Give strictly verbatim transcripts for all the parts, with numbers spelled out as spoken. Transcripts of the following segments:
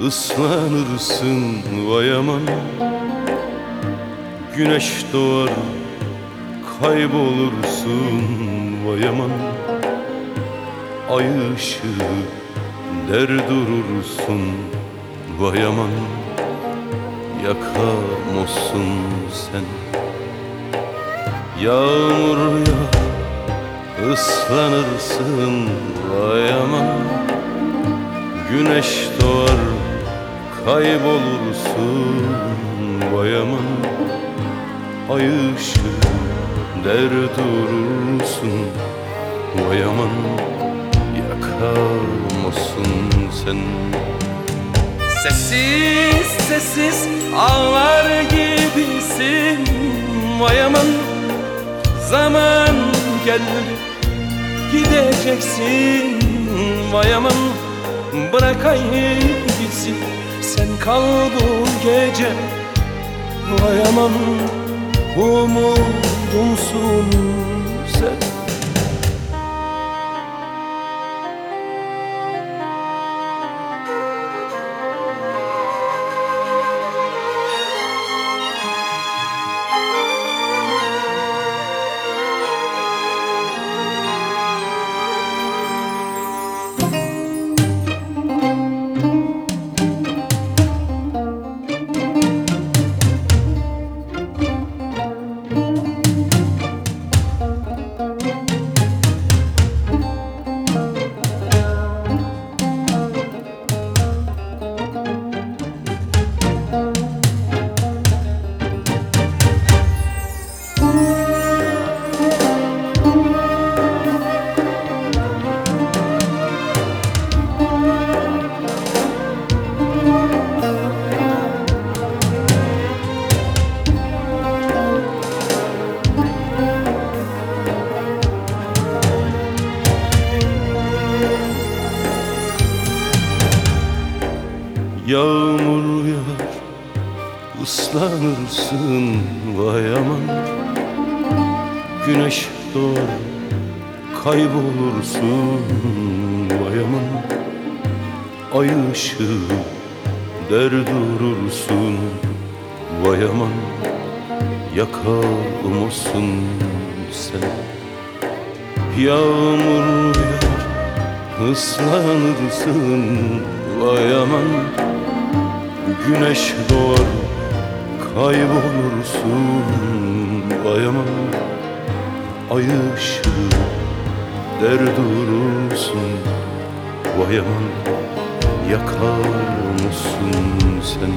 ıslanırsın vay aman. Güneş doğar kaybolursun vay aman. Ay ışığı der durursun vay aman. Yakamozsun sen. Yağmur yağar ıslanırsın vay aman. Güneş doğar kaybolursun vay aman. Ay ışığı der durursun vay aman. Yakamozsun sen. Sessiz sessiz ağlar gibisin vay aman. Zaman geldi gideceksin vay aman. Bırak ay gitsin, sen kal bu gece vay aman. Umudumsun sen. Yağmur yağar ıslanırsın vay aman. Güneş doğar kaybolursun vay aman. Ay ışığı der durursun vay aman. Yakamozsun sen. Yağmur yağar ıslanırsın vay aman. Güneş doğar kaybolursun vay aman. Ay ışığı der durursun vay aman. Yakamozsun sen.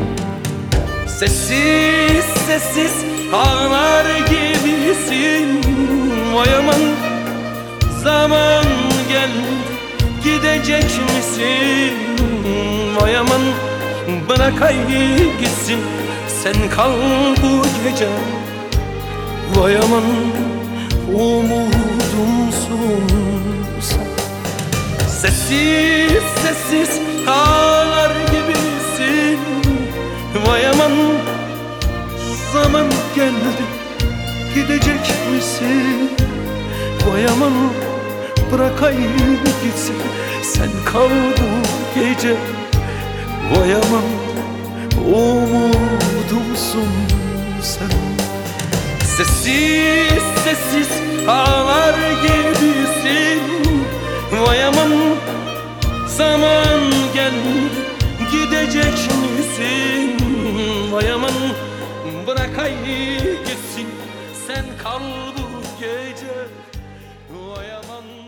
Sessiz sessiz ağlar gibisin vay aman. Zaman geldi gidecek misin vay aman. Bırak ay gitsin, sen kal bu gece vay aman. Umudumsun sen. Sessiz sessiz ağlar gibisin vay aman. Zaman geldi gidecek misin vay aman. Bırak ay gitsin, sen kal bu gece vay aman. Umudumsun sen. Sessiz sessiz ağlar gibisin vay aman. Zaman geldi gidecek misin vay aman. Bırak ay gitsin, sen kal bu gece vay aman.